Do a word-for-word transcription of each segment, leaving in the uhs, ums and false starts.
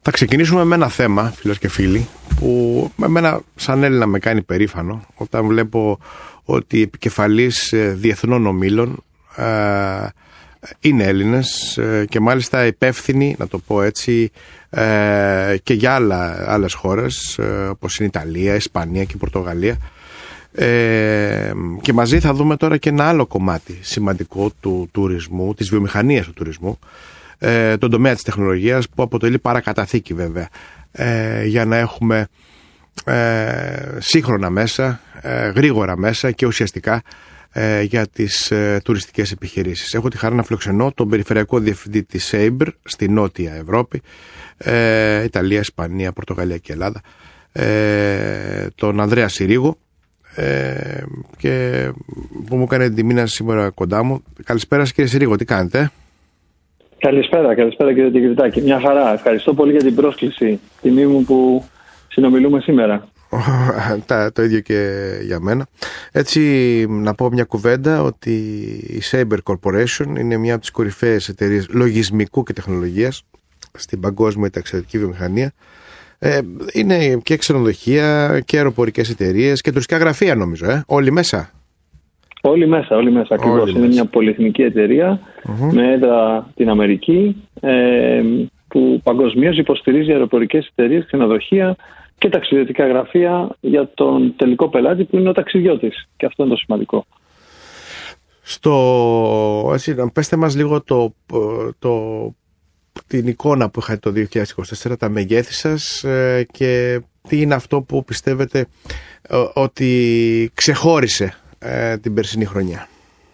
Θα ξεκινήσουμε με ένα θέμα, φίλες και φίλοι, που εμένα σαν Έλληνα με κάνει περήφανο όταν βλέπω ότι οι επικεφαλής διεθνών ομίλων ε, είναι Έλληνες ε, και μάλιστα υπεύθυνοι, να το πω έτσι, ε, και για άλλα, άλλες χώρες ε, όπως είναι η Ιταλία, η Ισπανία και η Πορτογαλία. Ε, και μαζί θα δούμε τώρα και ένα άλλο κομμάτι σημαντικό του τουρισμού, της βιομηχανίας του τουρισμού, ε, τον τομέα της τεχνολογίας, που αποτελεί παρακαταθήκη βέβαια ε, για να έχουμε ε, σύγχρονα μέσα, ε, γρήγορα μέσα και ουσιαστικά ε, για τις ε, τουριστικές επιχειρήσεις. Έχω τη χαρά να φιλοξενώ τον περιφερειακό διευθυντή της Sabre στη Νότια Ευρώπη, ε, Ιταλία, Ισπανία, Πορτογαλία και Ελλάδα, ε, τον Ανδρέα Συρίγο, Ε, και που μου έκανε την τιμή να σήμερα κοντά μου. Καλησπέρα κύριε Συρίγο, τι κάνετε? Καλησπέρα, καλησπέρα κύριε Τικριτάκη. Μια χαρά, ευχαριστώ πολύ για την πρόσκληση. Τιμή μου που συνομιλούμε σήμερα. Το ίδιο και για μένα. Έτσι να πω μια κουβέντα ότι η Sabre Corporation είναι μια από τις κορυφαίες εταιρείες λογισμικού και τεχνολογίας στην παγκόσμια ταξιδιωτική βιομηχανία. Ε, είναι και ξενοδοχεία και αεροπορικές εταιρείες και τουριστικά γραφεία, νομίζω, ε? Όλοι μέσα. Όλοι μέσα, όλοι μέσα, ακριβώς. Όλοι είναι μέσα. Μια πολυεθνική εταιρεία uh-huh. με έδρα την Αμερική, ε, που παγκοσμίως υποστηρίζει αεροπορικές εταιρείες, ξενοδοχεία και ταξιδιωτικά γραφεία για τον τελικό πελάτη που είναι ο ταξιδιώτης. Και αυτό είναι το σημαντικό. Στο... Έτσι, πέστε μας λίγο το... το... την εικόνα που είχατε το δύο χιλιάδες είκοσι τέσσερα, τα μεγέθη σας ε, και τι είναι αυτό που πιστεύετε ε, ότι ξεχώρισε ε, την περσινή χρονιά.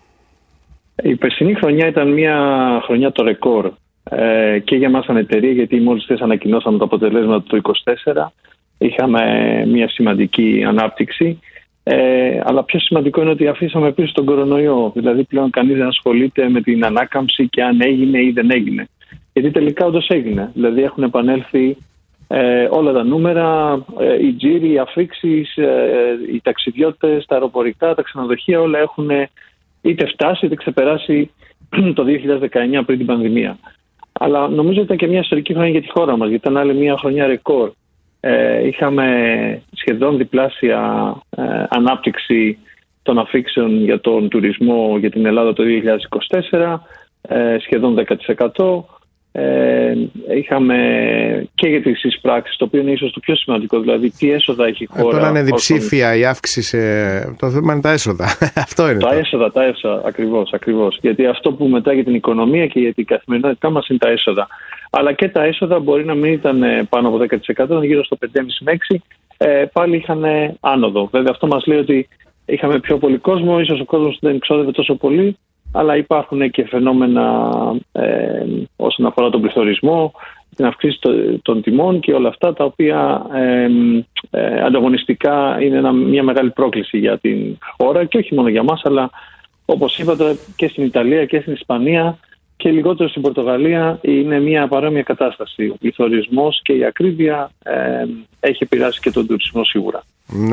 Η περσινή χρονιά ήταν μια χρονιά το ρεκόρ ε, και για μας σαν εταιρεία, γιατί μόλις χθες ανακοινώσαμε το αποτελέσμα του είκοσι τέσσερα, είχαμε μια σημαντική ανάπτυξη, ε, αλλά πιο σημαντικό είναι ότι αφήσαμε πίσω τον κορονοϊό, δηλαδή πλέον κανείς δεν ασχολείται με την ανάκαμψη και αν έγινε ή δεν έγινε. Γιατί τελικά όντως έγινε. Δηλαδή έχουν επανέλθει ε, όλα τα νούμερα, ε, οι τζίροι, οι αφήξεις, ε, οι ταξιδιώτες, τα αεροπορικά, τα ξενοδοχεία, όλα έχουν είτε φτάσει είτε ξεπεράσει το δύο χιλιάδες δεκαεννιά πριν την πανδημία. Αλλά νομίζω ότι ήταν και μια ιστορική χρονιά για τη χώρα μας, γιατί ήταν άλλη μια χρονιά ρεκόρ. Ε, είχαμε σχεδόν διπλάσια ε, ανάπτυξη των αφήξεων για τον τουρισμό για την Ελλάδα το δύο χιλιάδες είκοσι τέσσερα, ε, σχεδόν δέκα τοις εκατό. Ε, είχαμε και για τις εισπράξεις, το οποίο είναι ίσως το πιο σημαντικό, δηλαδή τι έσοδα έχει η χώρα. Ε, τώρα είναι διψήφια η αύξηση, το θέμα είναι τα έσοδα. Αυτό είναι. Τα έσοδα, τα έσοδα, ακριβώς, ακριβώς. Γιατί αυτό που μετά για την οικονομία και για την καθημερινότητά μας είναι τα έσοδα. Αλλά και τα έσοδα μπορεί να μην ήταν πάνω από δέκα τοις εκατό, γύρω στο πέντε κόμμα πέντε με έξι, ε, πάλι είχαν άνοδο. Βέβαια αυτό μας λέει ότι είχαμε πιο πολύ κόσμο, ίσως ο κόσμος δεν εξόδευε τόσο πολύ, αλλά υπάρχουν και φαινόμενα ε, όσον αφορά τον πληθωρισμό, την αυξήση των τιμών και όλα αυτά, τα οποία ε, ε, ανταγωνιστικά είναι ένα, μια μεγάλη πρόκληση για την χώρα και όχι μόνο για μας, αλλά όπως είπατε και στην Ιταλία και στην Ισπανία και λιγότερο στην Πορτογαλία είναι μια παρόμοια κατάσταση. Ο πληθωρισμός και η ακρίβεια ε, έχει επηρεάσει και τον τουρισμό σίγουρα. Ναι.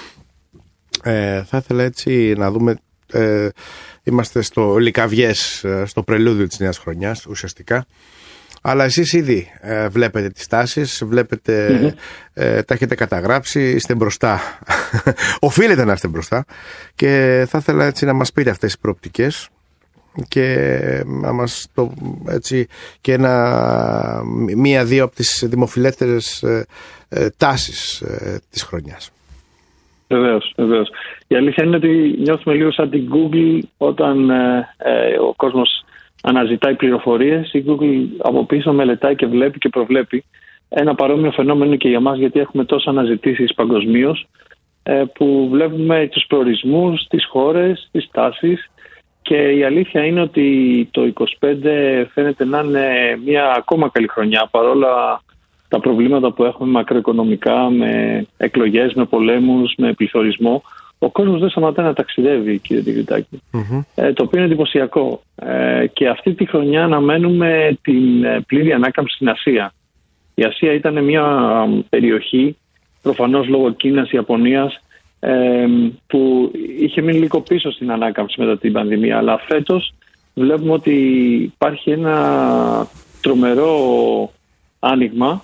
Ε, θα ήθελα έτσι να δούμε... Ε, είμαστε στο λικαβιές, στο πρελούδιο της νέας χρονιάς ουσιαστικά, αλλά εσείς ήδη ε, βλέπετε τις τάσεις, βλέπετε, mm-hmm. ε, τα έχετε καταγράψει, είστε μπροστά, οφείλετε να είστε μπροστά και θα ήθελα έτσι να μας πείτε αυτές τις προοπτικές και να μας το έτσι και ένα, μία-δύο από τις δημοφιλέστερες ε, ε, τάσεις ε, της χρονιάς. Βεβαίως, βεβαίως. Η αλήθεια είναι ότι νιώθουμε λίγο σαν την Google όταν ε, ε, ο κόσμος αναζητάει πληροφορίες. Η Google από πίσω μελετάει και βλέπει και προβλέπει. Ένα παρόμοιο φαινόμενο είναι και για μας, γιατί έχουμε τόσα αναζητήσεις παγκοσμίως ε, που βλέπουμε τους προορισμούς, τις χώρες, τις τάσεις, και η αλήθεια είναι ότι το είκοσι πέντε φαίνεται να είναι μια ακόμα καλή χρονιά παρόλα τα προβλήματα που έχουμε μακροοικονομικά, με εκλογές, με πολέμους, με πληθωρισμό. Ο κόσμος δεν σταματάει να ταξιδεύει, κύριε Τικριτάκη. Mm-hmm. Ε, το οποίο είναι εντυπωσιακό. Ε, και αυτή τη χρονιά αναμένουμε την πλήρη ανάκαμψη στην Ασία. Η Ασία ήταν μια περιοχή, προφανώς λόγω Κίνας, Ιαπωνίας, ε, που είχε μείνει λίγο πίσω στην ανάκαμψη μετά την πανδημία. Αλλά φέτος βλέπουμε ότι υπάρχει ένα τρομερό άνοιγμα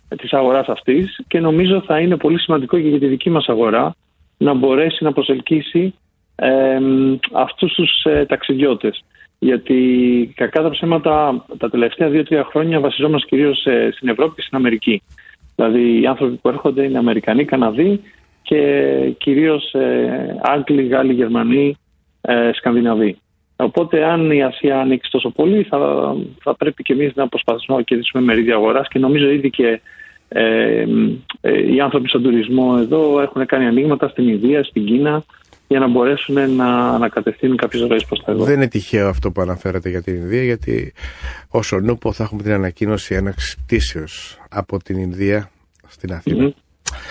της αγοράς αυτής και νομίζω θα είναι πολύ σημαντικό και για τη δική μας αγορά να μπορέσει να προσελκύσει ε, αυτούς τους ε, ταξιδιώτες. Γιατί κακά τα ψέματα τα τελευταία δύο τρία χρόνια βασιζόμαστε κυρίως ε, στην Ευρώπη και στην Αμερική. Δηλαδή οι άνθρωποι που έρχονται είναι Αμερικανοί, Καναδοί και κυρίως ε, Άγγλοι, Γάλλοι, Γερμανοί, ε, Σκανδιναβοί. Οπότε αν η Ασία ανοίξει τόσο πολύ θα, θα πρέπει και εμείς να προσπαθήσουμε να κερδίσουμε μερίδια αγοράς και νομίζω ήδη και ε, ε, οι άνθρωποι στον τουρισμό εδώ έχουν κάνει ανοίγματα στην Ινδία, στην Κίνα για να μπορέσουν να ανακατευθύνουν κάποιες ροές προς τα εδώ. Δεν είναι τυχαίο αυτό που αναφέρατε για την Ινδία, γιατί όσο νούπο θα έχουμε την ανακοίνωση έναρξης πτήσεως από την Ινδία στην Αθήνα. Mm-hmm.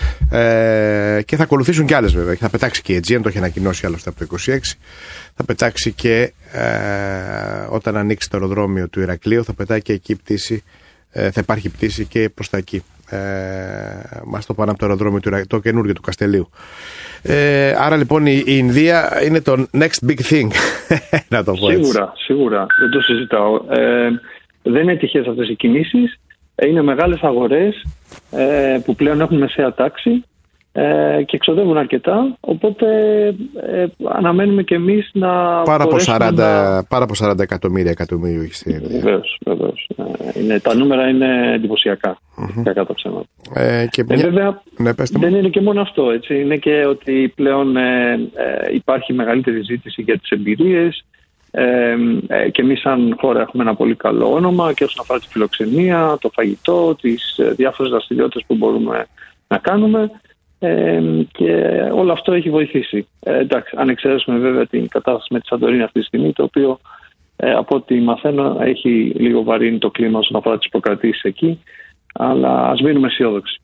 Ε, και θα ακολουθήσουν και άλλες βέβαια. Θα πετάξει και η Aegean, το έχει ανακοινώσει άλλωστε από το είκοσι έξι. Θα πετάξει και ε, όταν ανοίξει το αεροδρόμιο του Ηρακλείου, θα πετάει και εκεί πτήση. Ε, θα υπάρχει πτήση και προς τα εκεί. Ε, μας το πάνε από το αεροδρόμιο του Ηρακλείου, το καινούργιο του Καστελίου. Ε, άρα λοιπόν η, η Ινδία είναι το next big thing. Να το πω έτσι. Σίγουρα, σίγουρα. Δεν το συζητάω. Ε, δεν είναι τυχαίες αυτές οι κινήσεις. Είναι μεγάλες αγορές ε, που πλέον έχουν μεσαία τάξη ε, και εξοδεύουν αρκετά, οπότε ε, αναμένουμε και εμείς να πάρα από σαράντα, να... πάρα από σαράντα εκατομμύρια εκατομμύριο έχει στην Ινδία. Βεβαίως, βεβαίως. Ε, είναι, τα νούμερα είναι εντυπωσιακά, mm-hmm. κακά τα ψέματα. Ε, και ε, μια... βέβαια ναι, δεν είναι και μόνο αυτό, έτσι. Είναι και ότι πλέον ε, ε, υπάρχει μεγαλύτερη ζήτηση για τις εμπειρίες. Ε, ε, και εμείς σαν χώρα έχουμε ένα πολύ καλό όνομα και όσον αφορά τη φιλοξενία, το φαγητό, τις ε, διάφορες δραστηριότητες που μπορούμε να κάνουμε ε, και όλο αυτό έχει βοηθήσει. Ε, εντάξει, αν εξαιρέσουμε βέβαια την κατάσταση με τη Σαντορίνη αυτή τη στιγμή, το οποίο ε, από ό,τι μαθαίνω έχει λίγο βαρύνει το κλίμα όσον αφορά τις προκρατήσεις εκεί, αλλά ας μείνουμε αισιόδοξοι.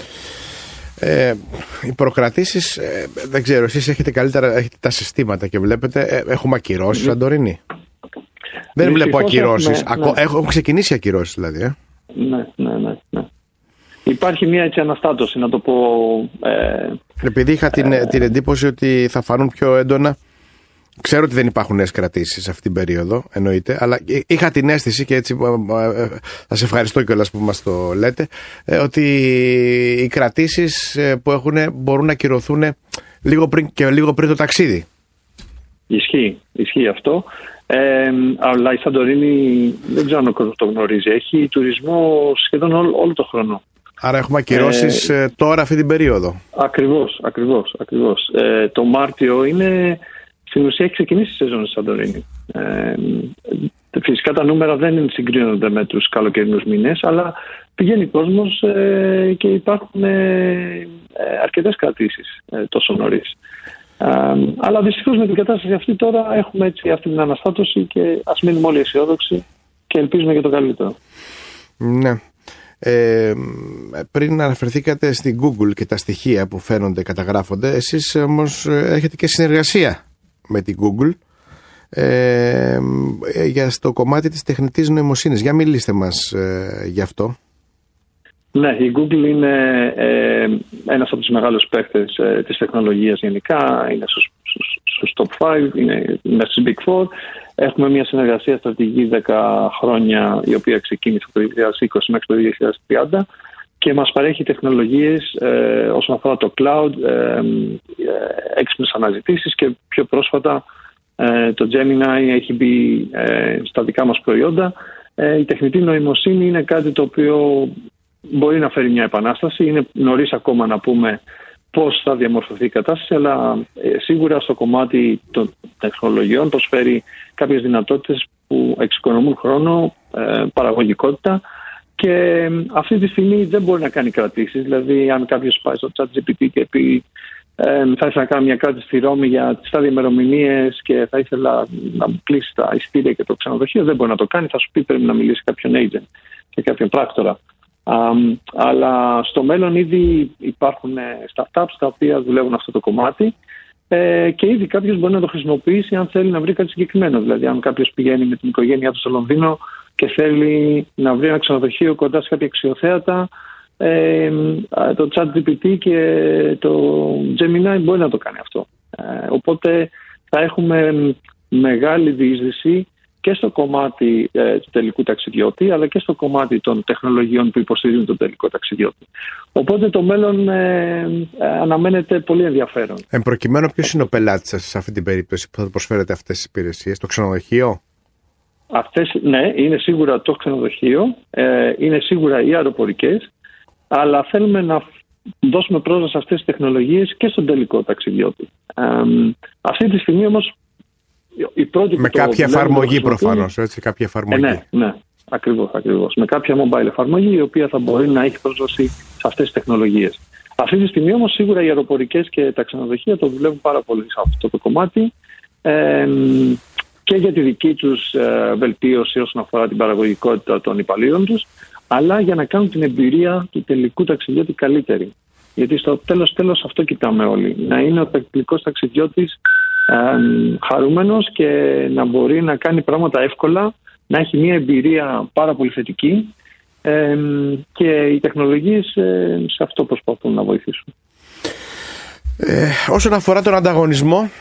Ε, οι προκρατήσεις, ε, δεν ξέρω, εσείς έχετε καλύτερα, έχετε τα συστήματα και βλέπετε, ε, έχουμε ακυρώσεις mm. Αντορίνη. Δεν βλέπω ακυρώσεις, Ακο, ναι. Έχουν ξεκινήσει ακυρώσεις δηλαδή. Ε. Ναι, ναι, ναι, ναι. Υπάρχει μια έτσι αναστάτωση, να το πω. Ε, Επειδή είχα την, ε, την εντύπωση ότι θα φανούν πιο έντονα. Ξέρω ότι δεν υπάρχουν νέες κρατήσεις αυτή την περίοδο, εννοείται, αλλά είχα την αίσθηση και έτσι θα σε ευχαριστώ κιόλας που μας το λέτε, ότι οι κρατήσεις που έχουν μπορούν να ακυρωθούν λίγο πριν, και λίγο πριν το ταξίδι. Ισχύει, ισχύει αυτό. Ε, αλλά η Σαντορίνη δεν ξέρω αν ο κόσμος το γνωρίζει. Έχει τουρισμό σχεδόν όλο, όλο το χρόνο. Άρα έχουμε ακυρώσεις ε, τώρα αυτή την περίοδο. Ακριβώς, ακριβώς, ακριβώς. Ε, το Μάρτιο είναι... Στην ουσία έχει ξεκινήσει η σεζόν στη Σαντορίνη. Ε, φυσικά τα νούμερα δεν συγκρίνονται με τους καλοκαιρινούς μήνες, αλλά πηγαίνει κόσμος ε, και υπάρχουν ε, αρκετές κρατήσεις ε, τόσο νωρίς. Ε, αλλά δυστυχώς με την κατάσταση αυτή τώρα έχουμε έτσι αυτή την αναστάτωση και ας μείνουμε όλοι αισιόδοξοι και ελπίζουμε για το καλύτερο. Ναι. Ε, πριν αναφερθήκατε στην Google και τα στοιχεία που φαίνονται, καταγράφονται, εσείς όμως έχετε και συνεργασία με την Google ε, για στο κομμάτι της τεχνητής νοημοσύνης. Για μιλήστε μας ε, γι' αυτό. Ναι, η Google είναι ε, ένας από τους μεγάλους παίκτες ε, της τεχνολογίας γενικά, είναι στους, στους, στους top πέντε, είναι, είναι στους Big Four. Έχουμε μια συνεργασία στρατηγική δέκα χρόνια, η οποία ξεκίνησε από το δύο χιλιάδες είκοσι μέχρι το δύο χιλιάδες τριάντα και μας παρέχει τεχνολογίες ε, όσον αφορά το cloud, ε, ε, έξυπνες αναζητήσεις και πιο πρόσφατα ε, το Gemini έχει μπει ε, στα δικά μας προϊόντα. Ε, η τεχνητή νοημοσύνη είναι κάτι το οποίο μπορεί να φέρει μια επανάσταση. Είναι νωρίς ακόμα να πούμε πώς θα διαμορφωθεί η κατάσταση, αλλά ε, σίγουρα στο κομμάτι των τεχνολογιών προσφέρει κάποιες δυνατότητες που εξοικονομούν χρόνο, ε, παραγωγικότητα. Και αυτή τη στιγμή δεν μπορεί να κάνει κρατήσεις. Δηλαδή, αν κάποιος πάει στο ChatGPT και πει ε, θα ήθελα να κάνω μια κράτηση στη Ρώμη για τις τάδε ημερομηνίες και θα ήθελα να μου κλείσει τα εισιτήρια και το ξενοδοχείο, δεν μπορεί να το κάνει. Θα σου πει πρέπει να μιλήσει κάποιον agent και κάποιον πράκτορα. Um, αλλά στο μέλλον ήδη υπάρχουν startups τα οποία δουλεύουν αυτό το κομμάτι ε, και ήδη κάποιος μπορεί να το χρησιμοποιήσει αν θέλει να βρει κάτι συγκεκριμένο. Δηλαδή, αν κάποιος πηγαίνει με την οικογένειά του στο Λονδίνο και θέλει να βρει ένα ξενοδοχείο κοντά σε κάποια αξιοθέατα, ε, το ChatGPT και το Gemini μπορεί να το κάνει αυτό. Ε, οπότε θα έχουμε μεγάλη διείσδυση και στο κομμάτι ε, του τελικού ταξιδιώτη, αλλά και στο κομμάτι των τεχνολογιών που υποστηρίζουν τον τελικό ταξιδιώτη. Οπότε το μέλλον ε, ε, αναμένεται πολύ ενδιαφέρον. Εν προκειμένου, ποιος είναι ο πελάτης σας σε αυτή την περίπτωση που θα προσφέρετε αυτές τις υπηρεσίες, το ξενοδοχείο? Αυτές, ναι, είναι σίγουρα το ξενοδοχείο, ε, είναι σίγουρα οι αεροπορικές, αλλά θέλουμε να δώσουμε πρόσβαση σε αυτές τις τεχνολογίες και στον τελικό ταξιδιώτη. Ε, αυτή τη στιγμή όμως η πρώτη με κάποια εφαρμογή προφανώς, έτσι, κάποια εφαρμογή. Ε, ναι, ναι, ακριβώς, ακριβώς. Με κάποια mobile εφαρμογή η οποία θα μπορεί να έχει πρόσβαση σε αυτές τις τεχνολογίες. Αυτή τη στιγμή όμως σίγουρα οι αεροπορικές και τα ξενοδοχεία το δουλεύουν πάρα πολύ σε αυτό το κομμάτι ε, και για τη δική τους ε, βελτίωση όσον αφορά την παραγωγικότητα των υπαλλήλων τους, αλλά για να κάνουν την εμπειρία του τελικού ταξιδιώτη καλύτερη. Γιατί στο τέλος τέλος αυτό κοιτάμε όλοι. Να είναι ο τελικός ταξιδιώτης ε, χαρούμενος και να μπορεί να κάνει πράγματα εύκολα, να έχει μια εμπειρία πάρα πολύ θετική ε, και οι τεχνολογίες ε, σε αυτό προσπαθούν να βοηθήσουν. Ε, όσον αφορά τον ανταγωνισμό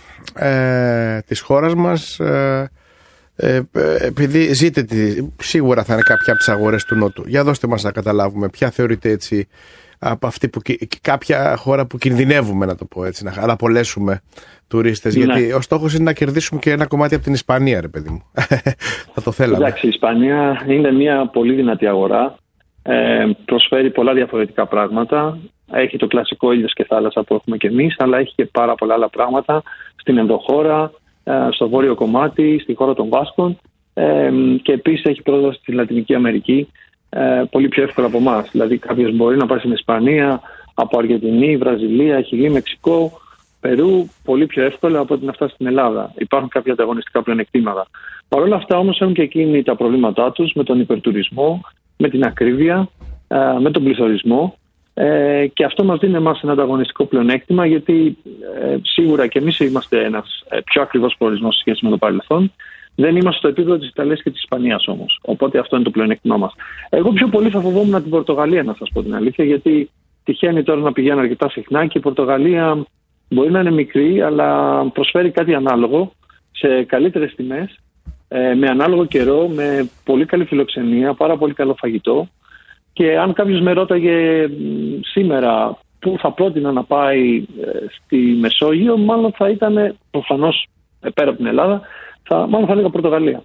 ε, της χώρας μας, ε, ε, επειδή ζείτε τη, σίγουρα θα είναι κάποια από τις αγορές του Νότου, για δώστε μας να καταλάβουμε ποια θεωρείτε έτσι από αυτή που, κάποια χώρα που κινδυνεύουμε, να το πω έτσι, να απολέσουμε τουρίστες, ναι. Γιατί ο στόχος είναι να κερδίσουμε και ένα κομμάτι από την Ισπανία, ρε παιδί μου. Θα το θέλαμε. Εντάξει, η Ισπανία είναι μια πολύ δυνατή αγορά, ε, προσφέρει πολλά διαφορετικά πράγματα, έχει το κλασικό ήλιος και θάλασσα που έχουμε και εμείς, αλλά έχει και πάρα πολλά άλλα πράγματα στην ενδοχώρα, ε, στο βόρειο κομμάτι, στη χώρα των Βάσκων ε, και επίσης έχει πρόσβαση στη Λατινική Αμερική ε, πολύ πιο εύκολα από εμάς. Δηλαδή κάποιος μπορεί να πάει στην Ισπανία από Αργεντινή, Βραζιλία, Χιλή, Μεξικό, Περού πολύ πιο εύκολα από ότι να φτάσει στην Ελλάδα. Υπάρχουν κάποια ανταγωνιστικά πλεονεκτήματα. Παρ' όλα αυτά όμως έχουν και εκείνοι τα προβλήματά τους με τον υπερτουρισμό, με την ακρίβεια, με τον πληθωρισμό και αυτό μας δίνει εμάς ένα ανταγωνιστικό πλεονέκτημα, γιατί σίγουρα και εμείς είμαστε ένας πιο ακριβώς προορισμός σε σχέση με το παρελθόν. Δεν είμαστε στο επίπεδο της Ιταλίας και της Ισπανίας όμως. Οπότε αυτό είναι το πλεονέκτημά μας. Εγώ πιο πολύ θα φοβόμουν την Πορτογαλία, να σας πω την αλήθεια, γιατί τυχαίνει τώρα να πηγαίνω αρκετά συχνά και η Πορτογαλία μπορεί να είναι μικρή, αλλά προσφέρει κάτι ανάλογο σε καλύτερες τιμές, με ανάλογο καιρό, με πολύ καλή φιλοξενία, πάρα πολύ καλό φαγητό. Και αν κάποιος με ρώταγε σήμερα πού θα πρότεινα να πάει στη Μεσόγειο, μάλλον θα ήταν προφανώς πέρα από την Ελλάδα, θα, μάλλον θα έλεγα Πορτογαλία.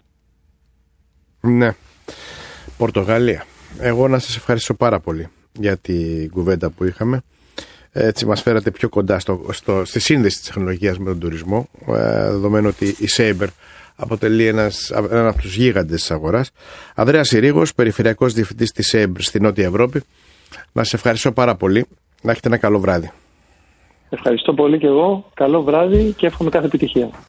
Ναι, Πορτογαλία. Εγώ να σας ευχαριστώ πάρα πολύ για την κουβέντα που είχαμε. Έτσι μας φέρατε πιο κοντά στο, στο, στη σύνδεση της τεχνολογίας με τον τουρισμό, ε, δεδομένου ότι η Sabre αποτελεί ένας, ένα από τους γίγαντες της αγοράς. Ανδρέας Συρίγος, περιφερειακός διευθυντής της Sabre στη Νότια Ευρώπη. Να σας ευχαριστώ πάρα πολύ. Να έχετε ένα καλό βράδυ. Ευχαριστώ πολύ και εγώ. Καλό βράδυ και εύχομαι κάθε επιτυχία.